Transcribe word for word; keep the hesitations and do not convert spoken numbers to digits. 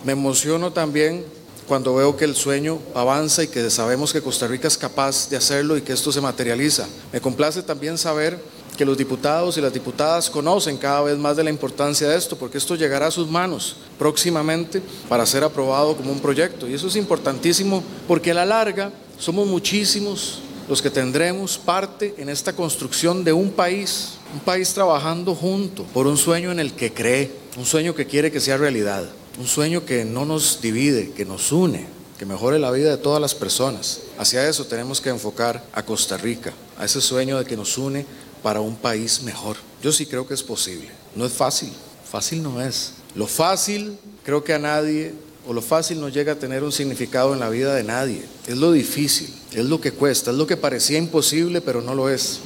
Me emociono también cuando veo que el sueño avanza y que sabemos que Costa Rica es capaz de hacerlo y que esto se materializa. Me complace también saber que los diputados y las diputadas conocen cada vez más de la importancia de esto, porque esto llegará a sus manos próximamente para ser aprobado como un proyecto. Y eso es importantísimo porque a la larga somos muchísimos los que tendremos parte en esta construcción de un país, un país trabajando junto por un sueño en el que cree, un sueño que quiere que sea realidad, un sueño que no nos divide, que nos une, que mejore la vida de todas las personas. Hacia eso tenemos que enfocar a Costa Rica, a ese sueño de que nos une para un país mejor. Yo sí creo que es posible. No es fácil, fácil no es. Lo fácil, creo que a nadie, o lo fácil no llega a tener un significado en la vida de nadie. Es lo difícil, es lo que cuesta, es lo que parecía imposible, pero no lo es.